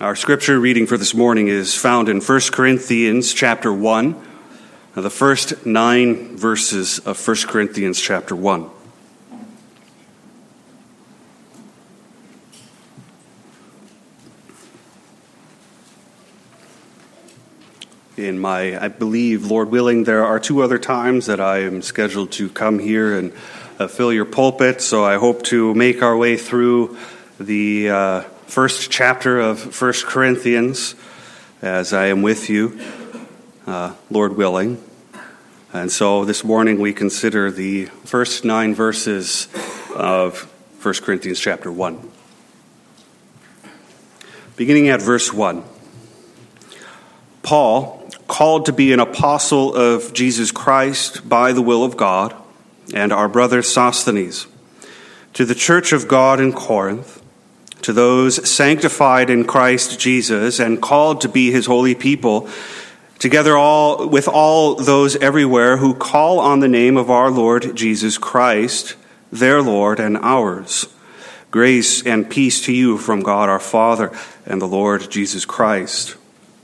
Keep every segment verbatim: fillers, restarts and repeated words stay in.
Our scripture reading for this morning is found in First Corinthians chapter one, the first nine verses of First Corinthians chapter one. In my, I believe, Lord willing, there are two other times that I am scheduled to come here and uh, fill your pulpit, so I hope to make our way through the uh, first chapter of First Corinthians as I am with you, uh, Lord willing. And so this morning we consider the first nine verses of First Corinthians chapter one. Beginning at verse one. Paul, called to be an apostle of Jesus Christ by the will of God, and our brother Sosthenes, to the church of God in Corinth, to those sanctified in Christ Jesus and called to be his holy people, together all with all those everywhere who call on the name of our Lord Jesus Christ, their Lord and ours. Grace and peace to you from God our Father and the Lord Jesus Christ.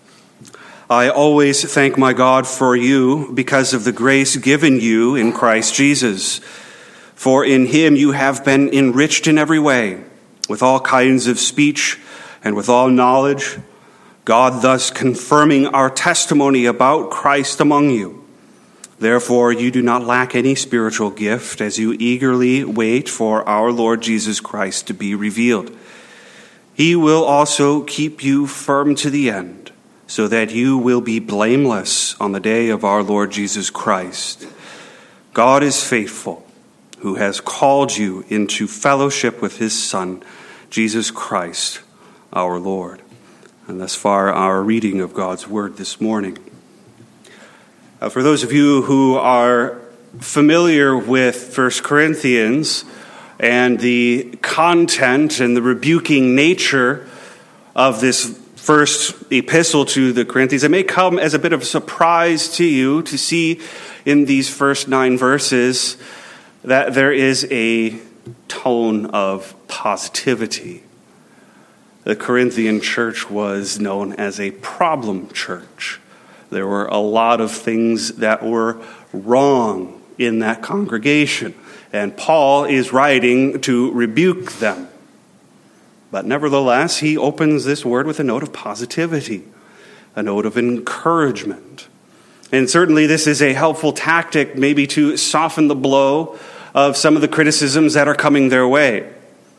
I always thank my God for you because of the grace given you in Christ Jesus. For in him you have been enriched in every way, with all kinds of speech and with all knowledge, God thus confirming our testimony about Christ among you. Therefore you do not lack any spiritual gift as you eagerly wait for our Lord Jesus Christ to be revealed. He will also keep you firm to the end, so that you will be blameless on the day of our Lord Jesus Christ. God is faithful, who has called you into fellowship with his Son, Jesus Christ, our Lord. And thus far, our reading of God's word this morning. Uh, for those of you who are familiar with First Corinthians and the content and the rebuking nature of this first epistle to the Corinthians, it may come as a bit of a surprise to you to see in these first nine verses that there is a tone of positivity. The Corinthian church was known as a problem church. There were a lot of things that were wrong in that congregation, and Paul is writing to rebuke them. But nevertheless, he opens this word with a note of positivity, a note of encouragement. And certainly this is a helpful tactic maybe to soften the blow of some of the criticisms that are coming their way.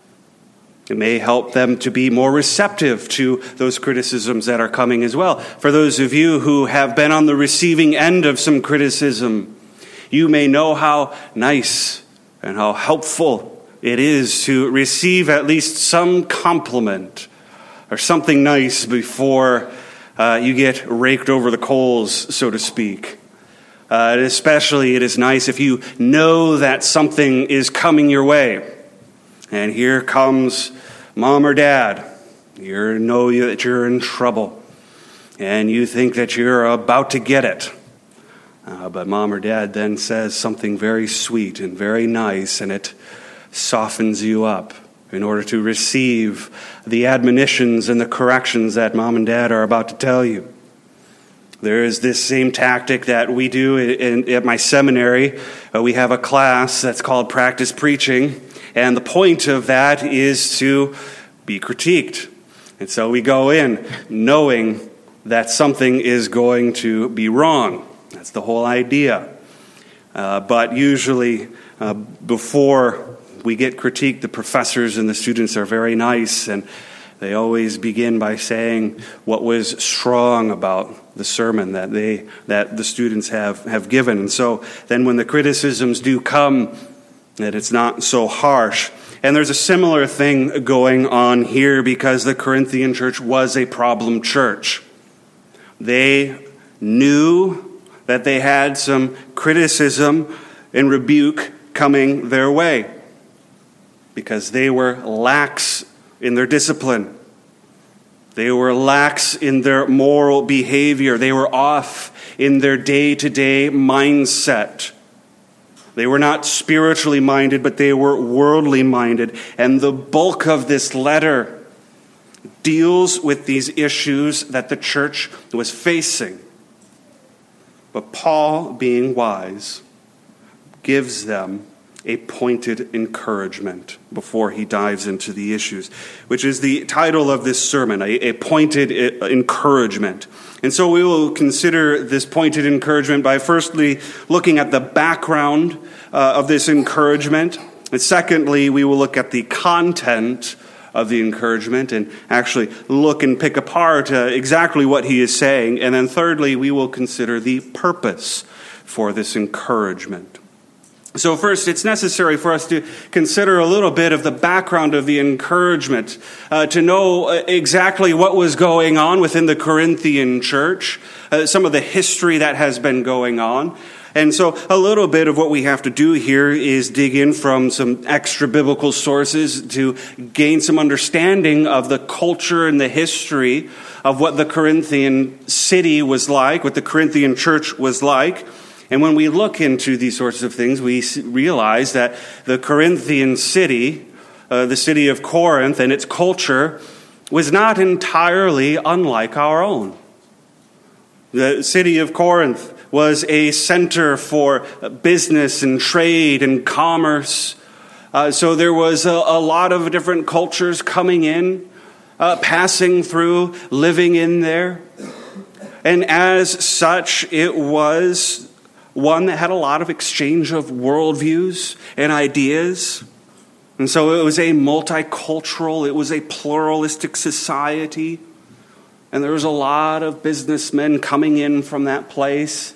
It may help them to be more receptive to those criticisms that are coming as well. For those of you who have been on the receiving end of some criticism, you may know how nice and how helpful it is to receive at least some compliment or something nice before uh, you get raked over the coals, so to speak. Uh, and especially it is nice if you know that something is coming your way. And here comes mom or dad. You know that you're in trouble. And you think that you're about to get it. Uh, but mom or dad then says something very sweet and very nice, and it softens you up in order to receive the admonitions and the corrections that mom and dad are about to tell you. There is this same tactic that we do in, in, at my seminary. Uh, we have a class that's called Practice Preaching, and the point of that is to be critiqued. And so we go in knowing that something is going to be wrong. That's the whole idea. Uh, but usually uh, before we get critiqued, the professors and the students are very nice, and they always begin by saying what was strong about the sermon that they that the students have, have given. And so then when the criticisms do come, that it's not so harsh. And there's a similar thing going on here because the Corinthian church was a problem church. They knew that they had some criticism and rebuke coming their way because they were lax in their discipline. They were lax in their moral behavior. They were off in their day-to-day mindset. They were not spiritually minded, but they were worldly minded. And the bulk of this letter deals with these issues that the church was facing. But Paul, being wise, gives them a pointed encouragement before he dives into the issues, which is the title of this sermon, a, a pointed encouragement. And so we will consider this pointed encouragement by firstly looking at the background uh, of this encouragement. And secondly, we will look at the content of the encouragement and actually look and pick apart uh, exactly what he is saying. And then thirdly, we will consider the purpose for this encouragement. So first, it's necessary for us to consider a little bit of the background of the encouragement, uh, to know exactly what was going on within the Corinthian church, uh, some of the history that has been going on. And so a little bit of what we have to do here is dig in from some extra biblical sources to gain some understanding of the culture and the history of what the Corinthian city was like, what the Corinthian church was like. And when we look into these sorts of things, we realize that the Corinthian city, uh, the city of Corinth and its culture, was not entirely unlike our own. The city of Corinth was a center for business and trade and commerce. Uh, so there was a, a lot of different cultures coming in, uh, passing through, living in there. And as such, it was one that had a lot of exchange of worldviews and ideas. And so it was a multicultural, it was a pluralistic society. And there was a lot of businessmen coming in from that place.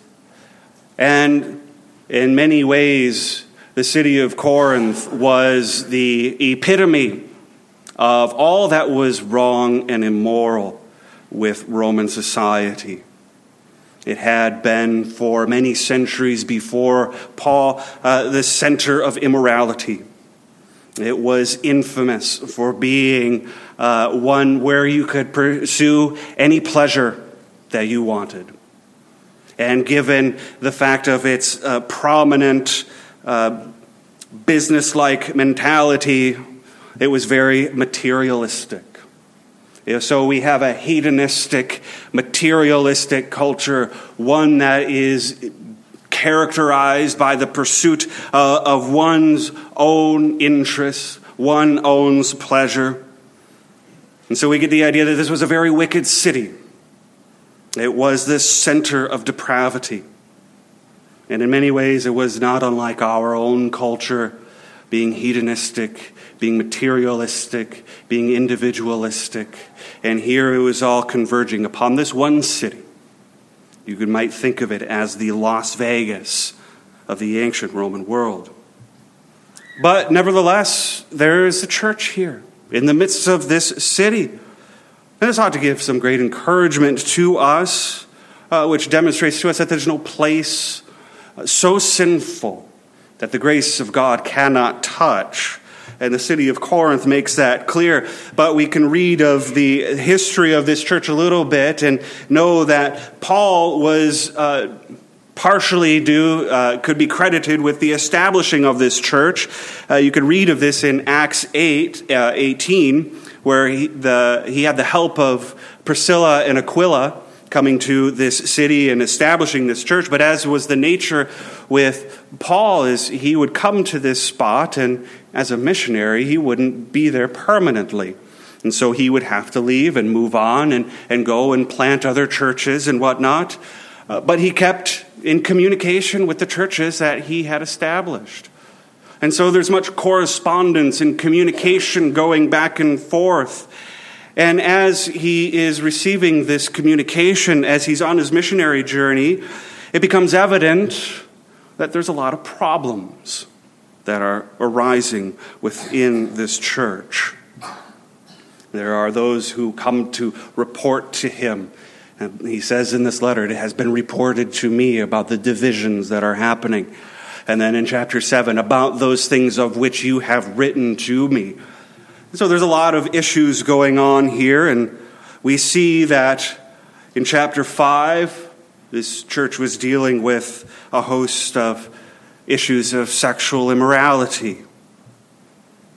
And in many ways, the city of Corinth was the epitome of all that was wrong and immoral with Roman society. It had been for many centuries before Paul uh, the center of immorality. It was infamous for being uh, one where you could pursue any pleasure that you wanted. And given the fact of its uh, prominent uh, business-like mentality, it was very materialistic. So we have a hedonistic, materialistic culture, one that is characterized by the pursuit uh, of one's own interests, one owns pleasure. And so we get the idea that this was a very wicked city. It was the center of depravity. And in many ways, it was not unlike our own culture, being hedonistic, being materialistic, being individualistic. And here it was all converging upon this one city. You could, might think of it as the Las Vegas of the ancient Roman world. But nevertheless, there is a church here in the midst of this city. And this ought to give some great encouragement to us, uh, which demonstrates to us that there's no place uh, so sinful that the grace of God cannot touch. And the city of Corinth makes that clear. But we can read of the history of this church a little bit and know that Paul was uh, partially due, uh, could be credited with the establishing of this church. Uh, you could read of this in Acts eight, uh, eighteen, where he, the, he had the help of Priscilla and Aquila coming to this city and establishing this church. But as was the nature with Paul, is he would come to this spot, and as a missionary, he wouldn't be there permanently. And so he would have to leave and move on and, and go and plant other churches and whatnot. Uh, but he kept in communication with the churches that he had established. And so there's much correspondence and communication going back and forth. And as he is receiving this communication, as he's on his missionary journey, it becomes evident that there's a lot of problems that are arising within this church. There are those who come to report to him. And he says in this letter, it has been reported to me about the divisions that are happening. And then in chapter seven, about those things of which you have written to me. So there's a lot of issues going on here, and we see that in chapter five, this church was dealing with a host of issues of sexual immorality.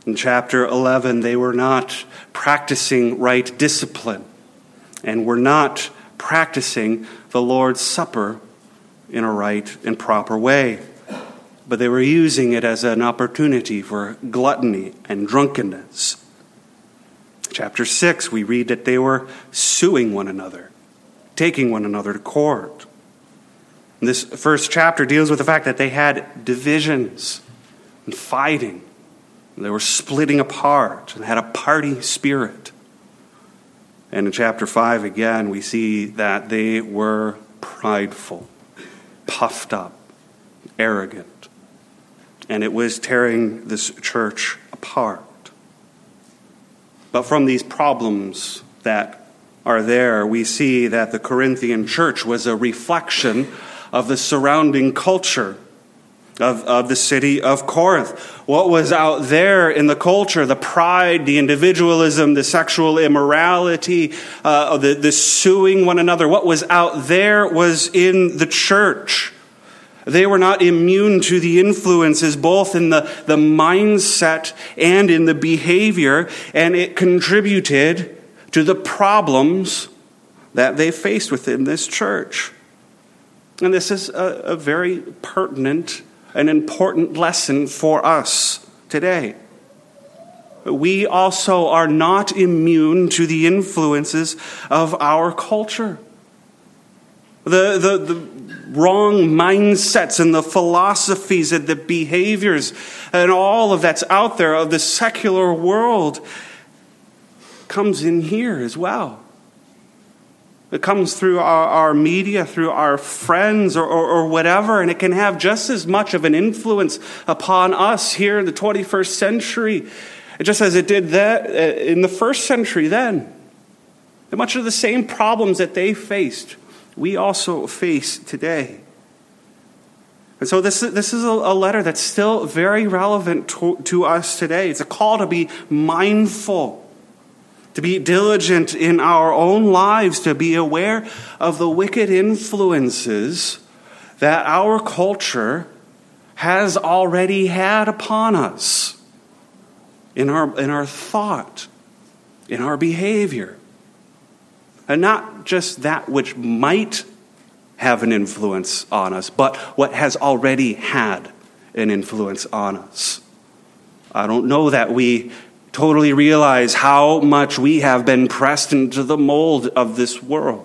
In chapter eleven, they were not practicing right discipline and were not practicing the Lord's Supper in a right and proper way, but they were using it as an opportunity for gluttony and drunkenness. Chapter six, we read that they were suing one another, taking one another to court. And this first chapter deals with the fact that they had divisions and fighting. They were splitting apart and had a party spirit. And in chapter five, again, we see that they were prideful, puffed up, arrogant. And it was tearing this church apart. But from these problems that are there, we see that the Corinthian church was a reflection of the surrounding culture of, of the city of Corinth. What was out there in the culture, the pride, the individualism, the sexual immorality, uh, the, the suing one another, what was out there was in the church. They were not immune to the influences both in the, the mindset and in the behavior, and it contributed to the problems that they faced within this church. And this is a, a very pertinent and important lesson for us today. We also are not immune to the influences of our culture. The, the, the wrong mindsets and the philosophies and the behaviors and all of that's out there of the secular world comes in here as well. It comes through our, our media, through our friends or, or, or whatever, and it can have just as much of an influence upon us here in the twenty-first century, just as it did that in the first century then. And much of the same problems that they faced, we also face today. And so this, this is a, a letter that's still very relevant to, to us today. It's a call to be mindful, to be diligent in our own lives, to be aware of the wicked influences that our culture has already had upon us in our, in our thought, in our behavior. And not just that which might have an influence on us, but what has already had an influence on us. I don't know that we totally realize how much we have been pressed into the mold of this world.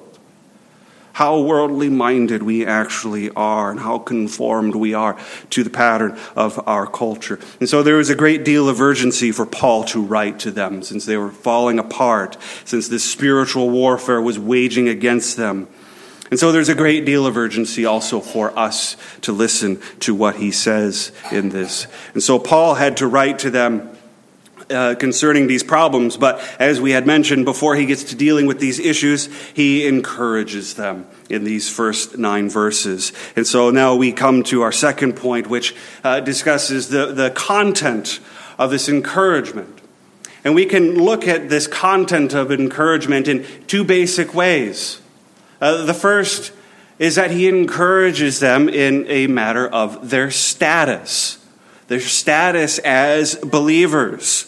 How worldly minded we actually are and how conformed we are to the pattern of our culture. And so there was a great deal of urgency for Paul to write to them since they were falling apart, since this spiritual warfare was waging against them. And so there's a great deal of urgency also for us to listen to what he says in this. And so Paul had to write to them Uh, concerning these problems, but as we had mentioned, before he gets to dealing with these issues, he encourages them in these first nine verses. And so now we come to our second point, which uh, discusses the, the content of this encouragement. And we can look at this content of encouragement in two basic ways. Uh, the first is that he encourages them in a matter of their status, their status as believers.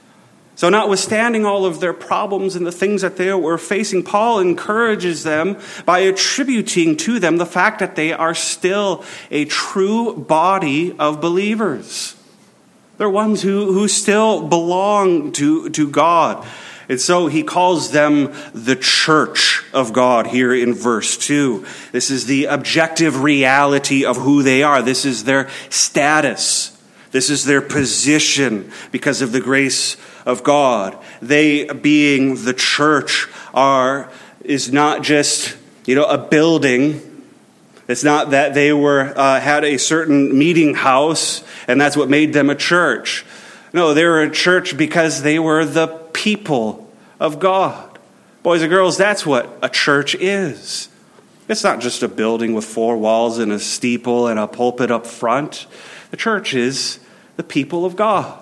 So notwithstanding all of their problems and the things that they were facing, Paul encourages them by attributing to them the fact that they are still a true body of believers. They're ones who, who still belong to, to God. And so he calls them the church of God here in verse two. This is the objective reality of who they are. This is their status. This is their position because of the grace of God. They, being the church, are is not just, you know, a building. It's not that they were uh, had a certain meeting house and that's what made them a church. No, they were a church because they were the people of God. Boys and girls, that's what a church is. It's not just a building with four walls and a steeple and a pulpit up front. The church is the people of God.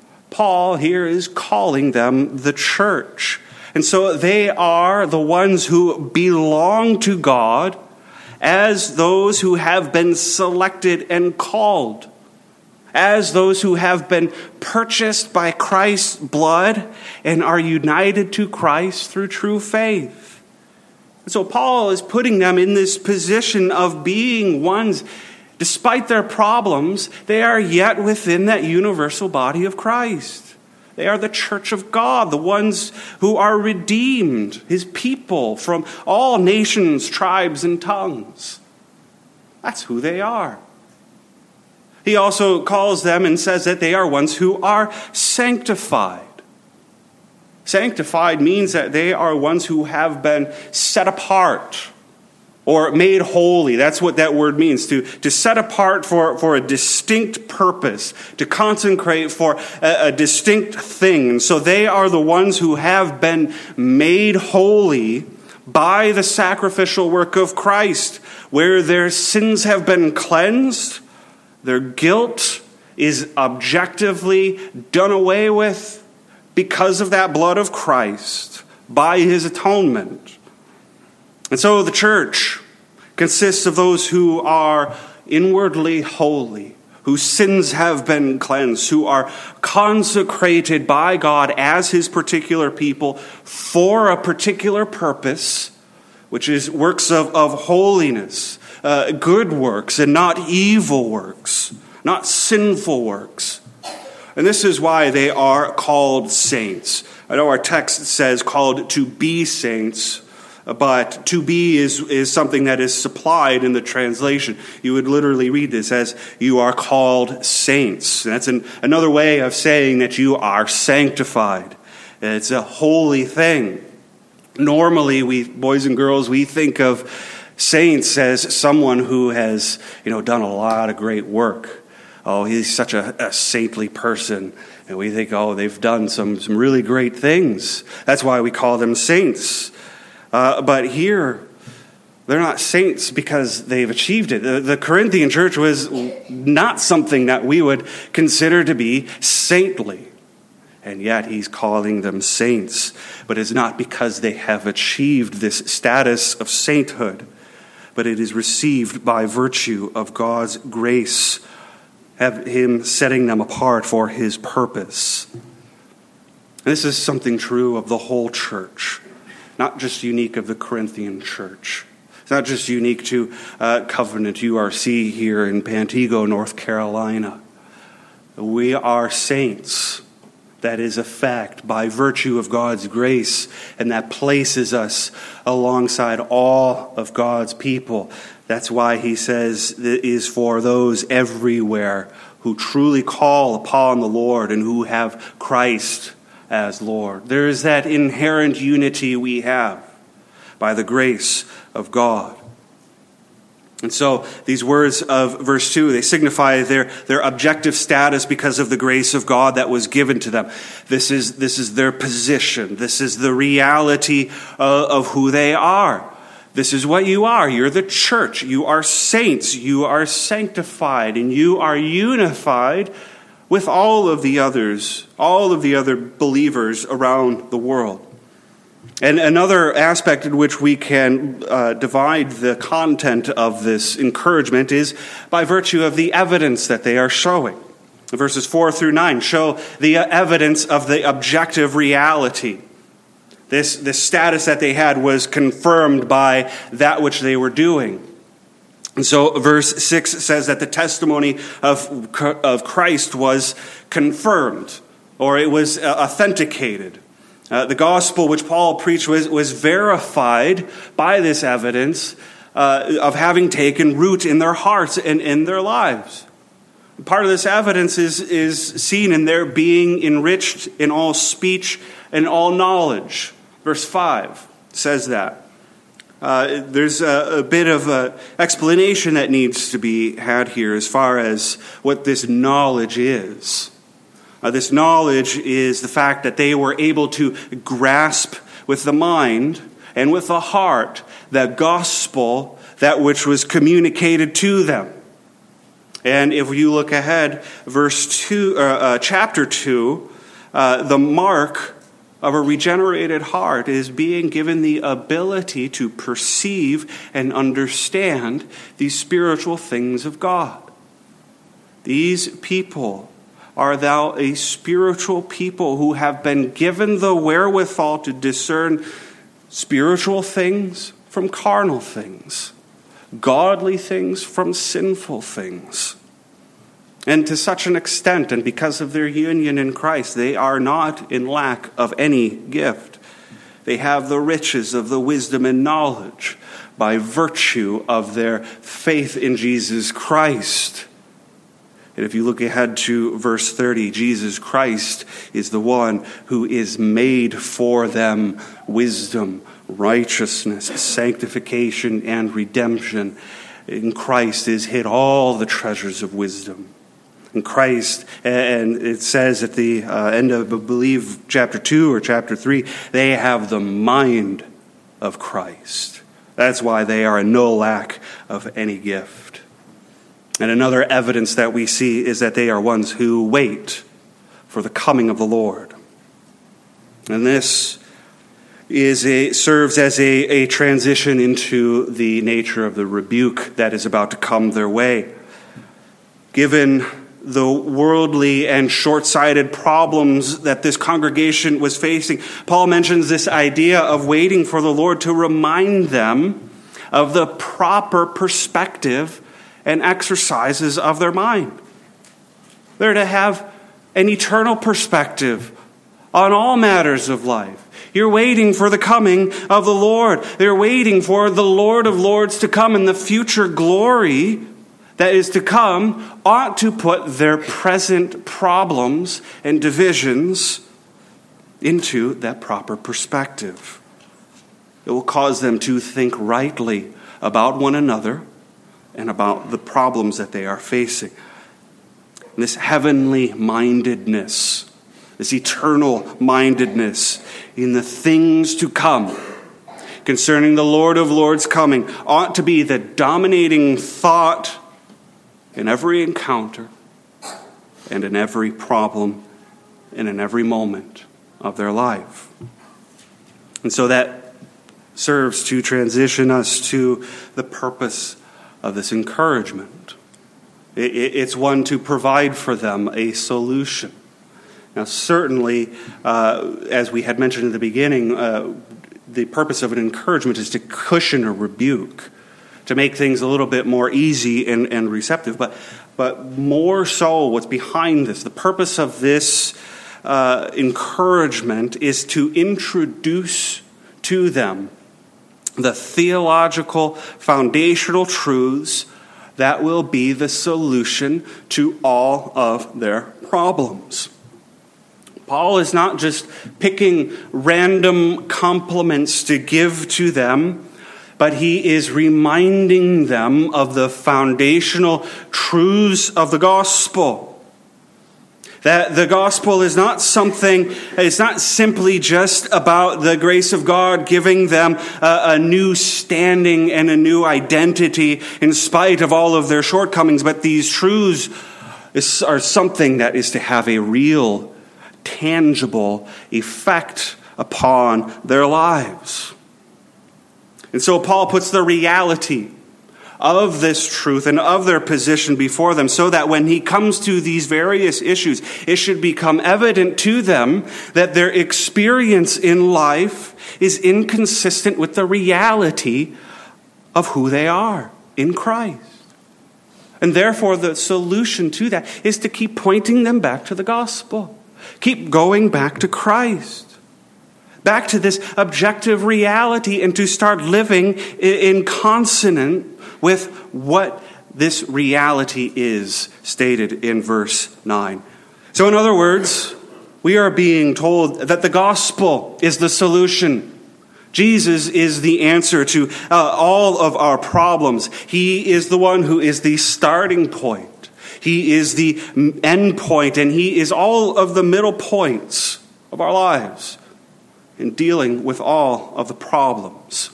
Paul here is calling them the church. And so they are the ones who belong to God as those who have been selected and called. as those who have been purchased by Christ's blood and are united to Christ through true faith. And so Paul is putting them in this position of being ones, despite their problems, they are yet within that universal body of Christ. They are the church of God, the ones who are redeemed, his people from all nations, tribes, and tongues. That's who they are. He also calls them and says that they are ones who are sanctified. Sanctified means that they are ones who have been set apart or made holy. That's what that word means, to, to set apart for, for a distinct purpose, to consecrate for a, a distinct thing. And so they are the ones who have been made holy by the sacrificial work of Christ, where their sins have been cleansed. Their guilt is objectively done away with because of that blood of Christ, by his atonement. And so the church consists of those who are inwardly holy, whose sins have been cleansed, who are consecrated by God as his particular people for a particular purpose, which is works of, of holiness. Uh, good works and not evil works, not sinful works. And this is why they are called saints. I know our text says called to be saints, but to be is, is something that is supplied in the translation. You would literally read this as you are called saints. And that's an, another way of saying that you are sanctified. It's a holy thing. Normally, we boys and girls, we think of saints as someone who has, you know, done a lot of great work. Oh, he's such a, a saintly person. And we think, oh, they've done some, some really great things. That's why we call them saints. Uh, but here, they're not saints because they've achieved it. The, the Corinthian church was not something that we would consider to be saintly. And yet he's calling them saints. But it's not because they have achieved this status of sainthood, but it is received by virtue of God's grace, have him setting them apart for his purpose. And this is something true of the whole church, not just unique of the Corinthian church. It's not just unique to uh, Covenant U R C here in Pantego, North Carolina. We are saints. That is a fact by virtue of God's grace, and that places us alongside all of God's people. That's why he says it is for those everywhere who truly call upon the Lord and who have Christ as Lord. There is that inherent unity we have by the grace of God. And so these words of verse two, they signify their, their objective status because of the grace of God that was given to them. This is, this is their position. This is the reality of, of who they are. This is what you are. You're the church. You are saints. You are sanctified. And you are unified with all of the others, all of the other believers around the world. And another aspect in which we can uh, divide the content of this encouragement is by virtue of the evidence that they are showing. Verses four through nine show the evidence of the objective reality. This, this status that they had was confirmed by that which they were doing. And so verse six says that the testimony of, of Christ was confirmed, or it was authenticated. Uh, the gospel which Paul preached was, was verified by this evidence uh, of having taken root in their hearts and in their lives. Part of this evidence is, is seen in their being enriched in all speech and all knowledge. Verse five says that. Uh, there's a, a bit of an explanation that needs to be had here as far as what this knowledge is. Uh, this knowledge is the fact that they were able to grasp with the mind and with the heart the gospel, that which was communicated to them. And if you look ahead, verse two, uh, uh, chapter two, uh, the mark of a regenerated heart is being given the ability to perceive and understand these spiritual things of God. These people are thou a spiritual people who have been given the wherewithal to discern spiritual things from carnal things, godly things from sinful things. And to such an extent, and because of their union in Christ, they are not in lack of any gift. They have the riches of the wisdom and knowledge by virtue of their faith in Jesus Christ. And if you look ahead to verse thirty, Jesus Christ is the one who is made for them wisdom, righteousness, sanctification, and redemption. In Christ is hid all the treasures of wisdom. In Christ, and it says at the uh, end of, I believe, chapter two or chapter three, they have the mind of Christ. That's why they are in no lack of any gift. And another evidence that we see is that they are ones who wait for the coming of the Lord. And this is a, serves as a, a transition into the nature of the rebuke that is about to come their way. Given the worldly and short-sighted problems that this congregation was facing, Paul mentions this idea of waiting for the Lord to remind them of the proper perspective and exercises of their mind. They're to have an eternal perspective on all matters of life. You're waiting for the coming of the Lord. They're waiting for the Lord of Lords to come, and the future glory that is to come ought to put their present problems and divisions into that proper perspective. It will cause them to think rightly about one another and about the problems that they are facing. And this heavenly mindedness, this eternal mindedness in the things to come concerning the Lord of Lords coming ought to be the dominating thought in every encounter and in every problem and in every moment of their life. And so that serves to transition us to the purpose of this encouragement. It's one to provide for them a solution. Now, certainly, uh, as we had mentioned in the beginning, uh, the purpose of an encouragement is to cushion a rebuke, to make things a little bit more easy and, and receptive. But, but more so, what's behind this, the purpose of this uh, encouragement is to introduce to them the theological foundational truths that will be the solution to all of their problems. Paul is not just picking random compliments to give to them, but he is reminding them of the foundational truths of the gospel. That the gospel is not something, it's not simply just about the grace of God giving them a, a new standing and a new identity in spite of all of their shortcomings, but these truths is, are something that is to have a real, tangible effect upon their lives. And so Paul puts the reality of this truth and of their position before them so that when he comes to these various issues, it should become evident to them that their experience in life is inconsistent with the reality of who they are in Christ. And therefore, the solution to that is to keep pointing them back to the gospel. Keep going back to Christ. Back to this objective reality and to start living in consonant with what this reality is stated in verse nine. So in other words, we are being told that the gospel is the solution. Jesus is the answer to uh, all of our problems. He is the one who is the starting point. He is the end point, and he is all of the middle points of our lives in dealing with all of the problems.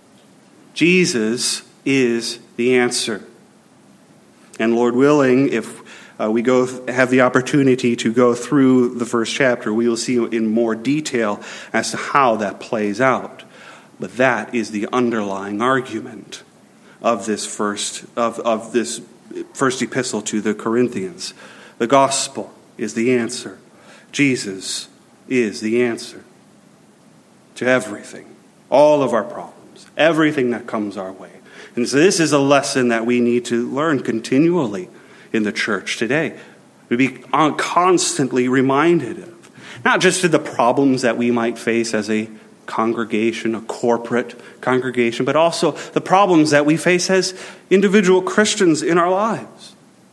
Jesus is the answer. And Lord willing, if uh, we go th- have the opportunity to go through the first chapter, we will see in more detail as to how that plays out. But that is the underlying argument of this first of, of this first epistle to the Corinthians. The gospel is the answer. Jesus is the answer to everything, all of our problems, everything that comes our way. And so this is a lesson that we need to learn continually in the church today. We be constantly reminded of, not just of the problems that we might face as a congregation, a corporate congregation, but also the problems that we face as individual Christians in our lives.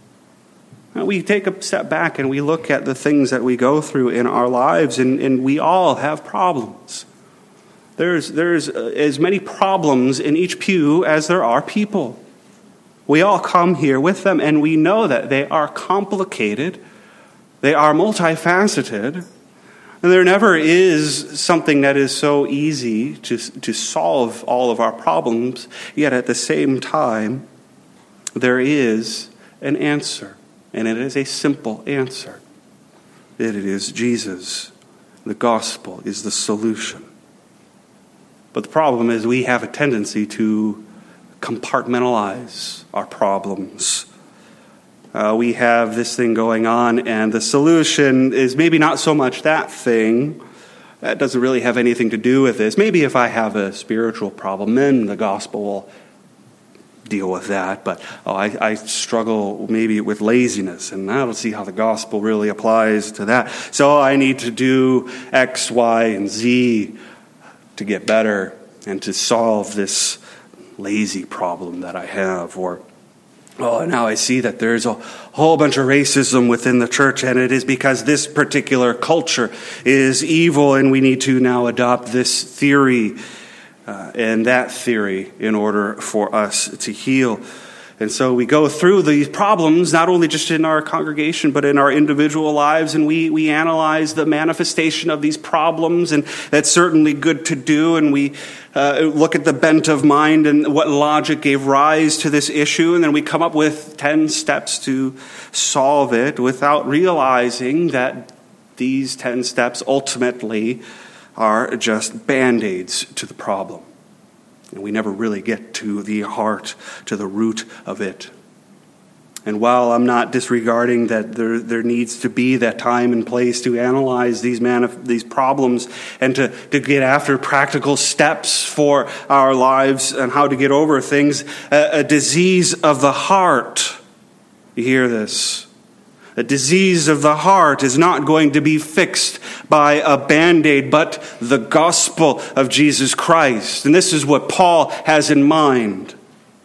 Now, we take a step back and we look at the things that we go through in our lives, and, and we all have problems. There's, there's as many problems in each pew as there are people. We all come here with them, and we know that they are complicated, they are multifaceted, and there never is something that is so easy to, to solve all of our problems, yet at the same time, there is an answer, and it is a simple answer. It is Jesus. The gospel is the solution. But the problem is we have a tendency to compartmentalize our problems. Uh, we have this thing going on, and the solution is maybe not so much that thing. That doesn't really have anything to do with this. Maybe if I have a spiritual problem, then the gospel will deal with that. But oh, I, I struggle maybe with laziness, and I don't see how the gospel really applies to that. So I need to do X, Y, and Z to get better and to solve this lazy problem that I have. Or, oh, now I see that there's a whole bunch of racism within the church, and it is because this particular culture is evil, and we need to now adopt this theory uh, and that theory in order for us to heal. And so we go through these problems, not only just in our congregation, but in our individual lives, and we, we analyze the manifestation of these problems, and that's certainly good to do, and we uh, look at the bent of mind and what logic gave rise to this issue, and then we come up with ten steps to solve it without realizing that these ten steps ultimately are just band-aids to the problem. And we never really get to the heart, to the root of it. And while I'm not disregarding that there, there needs to be that time and place to analyze these manif- these problems and to, to get after practical steps for our lives and how to get over things, a, a disease of the heart, you hear this? A disease of the heart is not going to be fixed by a Band-Aid, but the gospel of Jesus Christ. And this is what Paul has in mind.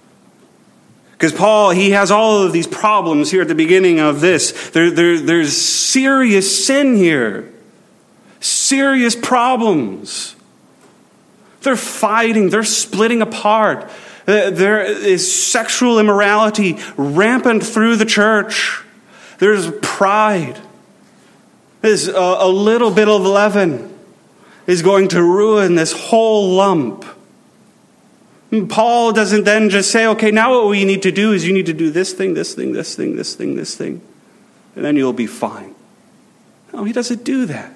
Because Paul, he has all of these problems here at the beginning of this. There, there, there's serious sin here. Serious problems. They're fighting. They're splitting apart. There is sexual immorality rampant through the church. There's pride. There's a, a little bit of leaven is going to ruin this whole lump. And Paul doesn't then just say, okay, now what we need to do is you need to do this thing, this thing, this thing, this thing, this thing, and then you'll be fine. No, he doesn't do that.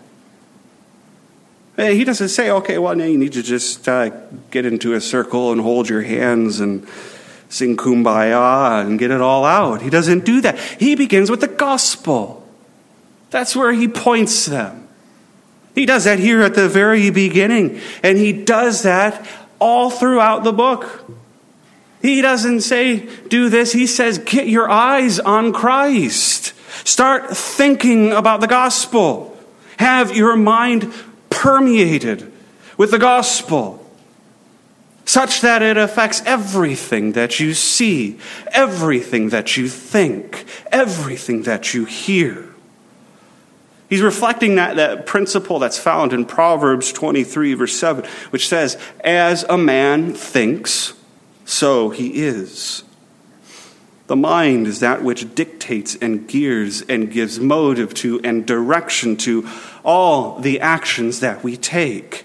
He doesn't say, okay, well, now you need to just uh, get into a circle and hold your hands and sing Kumbaya and get it all out. He doesn't do that. He begins with the gospel. That's where he points them. He does that here at the very beginning. And he does that all throughout the book. He doesn't say, do this. He says, get your eyes on Christ. Start thinking about the gospel. Have your mind permeated with the gospel, such that it affects everything that you see, everything that you think, everything that you hear. He's reflecting that, that principle that's found in Proverbs twenty-three, verse seven, which says, as a man thinks, so he is. The mind is that which dictates and gears and gives motive to and direction to all the actions that we take.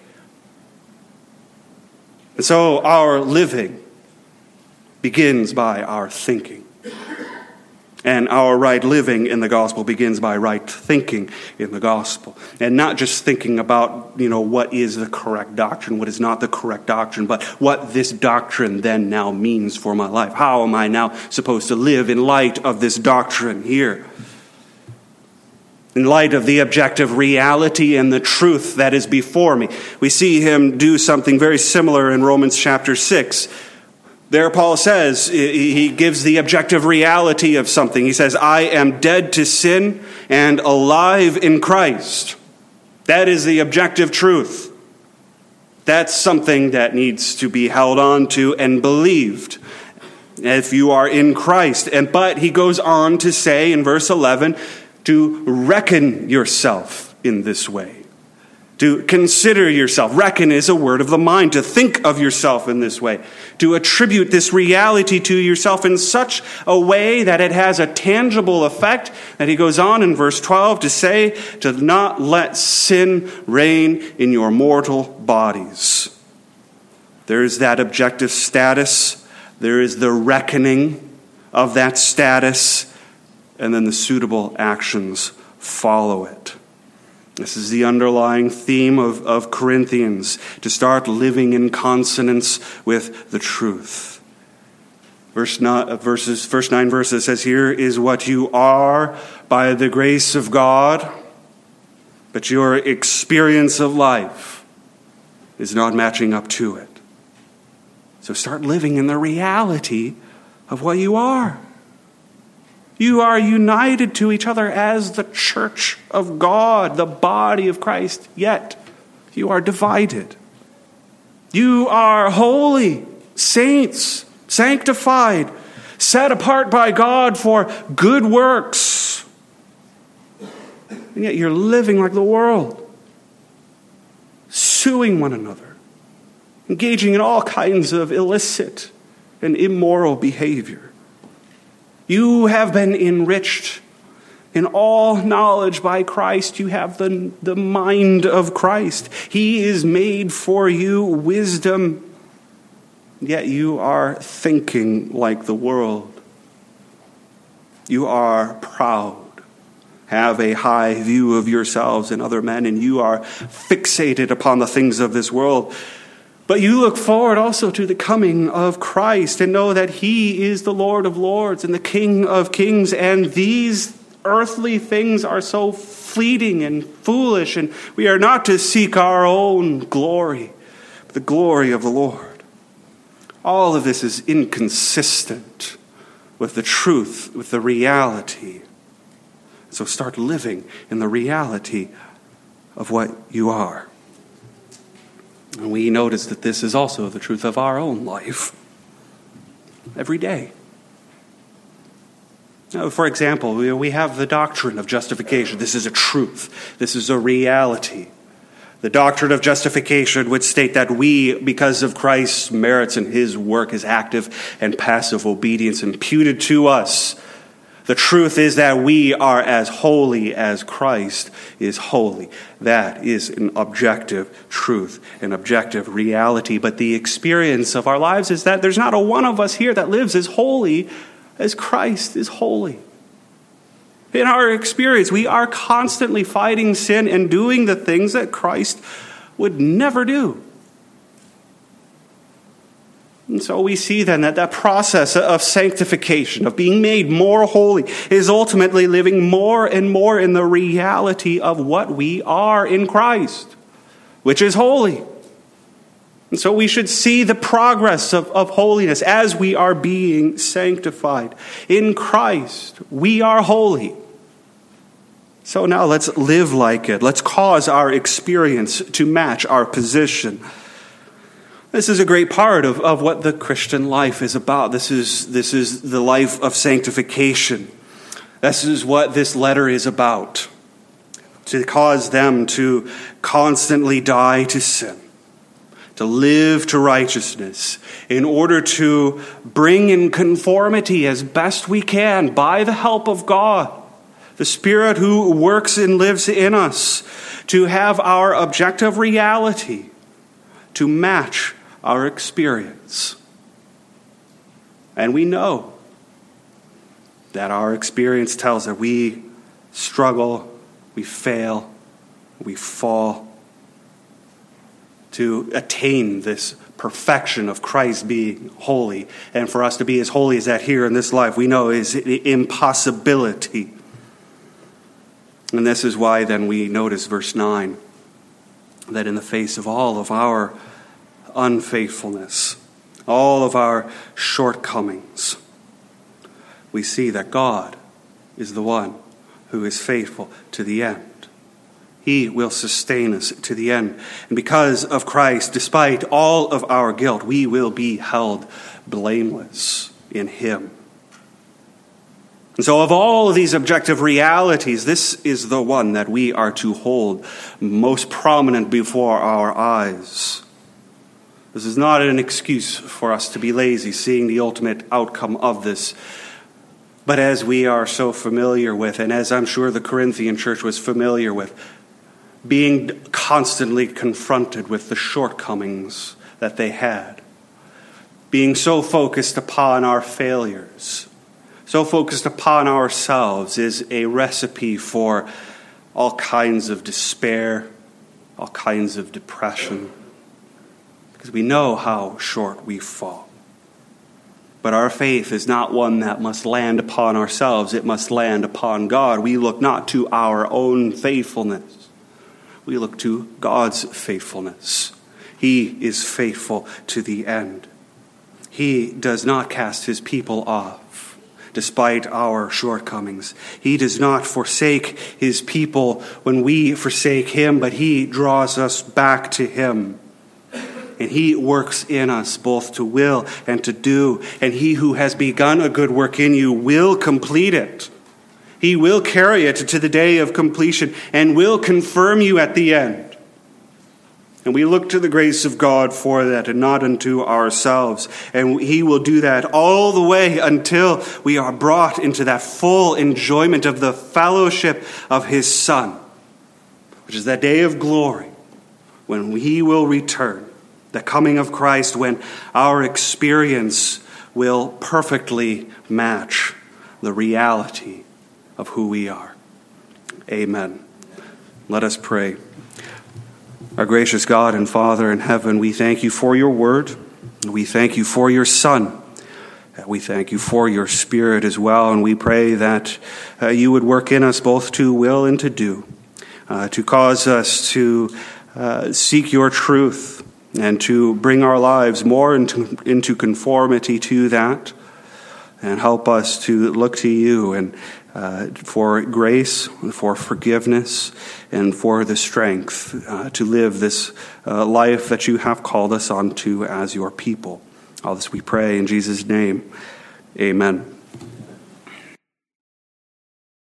And so our living begins by our thinking. And our right living in the gospel begins by right thinking in the gospel. And not just thinking about, you know, what is the correct doctrine, what is not the correct doctrine, but what this doctrine then now means for my life. How am I now supposed to live in light of this doctrine here? In light of the objective reality and the truth that is before me. We see him do something very similar in Romans chapter six. There Paul says, he gives the objective reality of something. He says, I am dead to sin and alive in Christ. That is the objective truth. That's something that needs to be held on to and believed if you are in Christ. And but he goes on to say in verse eleven, to reckon yourself in this way. To consider yourself. Reckon is a word of the mind. To think of yourself in this way. To attribute this reality to yourself in such a way that it has a tangible effect. That he goes on in verse twelve to say, to not let sin reign in your mortal bodies. There is that objective status. There is the reckoning of that status. And then the suitable actions follow it. This is the underlying theme of, of Corinthians, to start living in consonance with the truth. Verse nine, verses, first nine verses says, here is what you are by the grace of God, but your experience of life is not matching up to it. So start living in the reality of what you are. You are united to each other as the church of God, the body of Christ, yet you are divided. You are holy, saints, sanctified, set apart by God for good works. And yet you're living like the world, suing one another, engaging in all kinds of illicit and immoral behavior. You have been enriched in all knowledge by Christ. You have the, the mind of Christ. He is made for you wisdom, yet you are thinking like the world. You are proud, have a high view of yourselves and other men, and you are fixated upon the things of this world. But you look forward also to the coming of Christ and know that he is the Lord of lords and the King of kings. And these earthly things are so fleeting and foolish. And we are not to seek our own glory, but the glory of the Lord. All of this is inconsistent with the truth, with the reality. So start living in the reality of what you are. And we notice that this is also the truth of our own life. Every day. Now, for example, we have the doctrine of justification. This is a truth. This is a reality. The doctrine of justification would state that we, because of Christ's merits and his work, his active and passive obedience imputed to us, the truth is that we are as holy as Christ is holy. That is an objective truth, an objective reality. But the experience of our lives is that there's not a one of us here that lives as holy as Christ is holy. In our experience, we are constantly fighting sin and doing the things that Christ would never do. And so we see then that that process of sanctification, of being made more holy, is ultimately living more and more in the reality of what we are in Christ, which is holy. And so we should see the progress of, of holiness as we are being sanctified. In Christ, we are holy. So now let's live like it. Let's cause our experience to match our position. This is a great part of, of what the Christian life is about. This is, this is the life of sanctification. This is what this letter is about. To cause them to constantly die to sin. To live to righteousness. In order to bring in conformity as best we can by the help of God. The Spirit who works and lives in us. To have our objective reality to match our experience. And we know that our experience tells that we struggle, we fail, we fall. To attain this perfection of Christ being holy, and for us to be as holy as that here in this life, we know is an impossibility. And this is why then we notice verse nine, that in the face of all of our unfaithfulness, all of our shortcomings, we see that God is the one who is faithful to the end. He will sustain us to the end. And because of Christ, despite all of our guilt, we will be held blameless in him. And so of all of these objective realities, this is the one that we are to hold most prominent before our eyes. This is not an excuse for us to be lazy, seeing the ultimate outcome of this. But as we are so familiar with, and as I'm sure the Corinthian church was familiar with, being constantly confronted with the shortcomings that they had, being so focused upon our failures, so focused upon ourselves, is a recipe for all kinds of despair, all kinds of depression, because we know how short we fall. But our faith is not one that must land upon ourselves. It must land upon God. We look not to our own faithfulness. We look to God's faithfulness. He is faithful to the end. He does not cast his people off, despite our shortcomings. He does not forsake his people when we forsake him, but he draws us back to him. And he works in us both to will and to do. And he who has begun a good work in you will complete it. He will carry it to the day of completion and will confirm you at the end. And we look to the grace of God for that and not unto ourselves. And he will do that all the way until we are brought into that full enjoyment of the fellowship of his Son, which is that day of glory when he will return, the coming of Christ, when our experience will perfectly match the reality of who we are. Amen. Let us pray. Our gracious God and Father in heaven, we thank you for your word. We thank you for your Son. We thank you for your Spirit as well. And we pray that uh, you would work in us both to will and to do, uh, to cause us to uh, seek your truth and to bring our lives more into, into conformity to that, and help us to look to you and uh, for grace, for forgiveness, and for the strength uh, to live this uh, life that you have called us onto as your people. All this we pray in Jesus' name. Amen.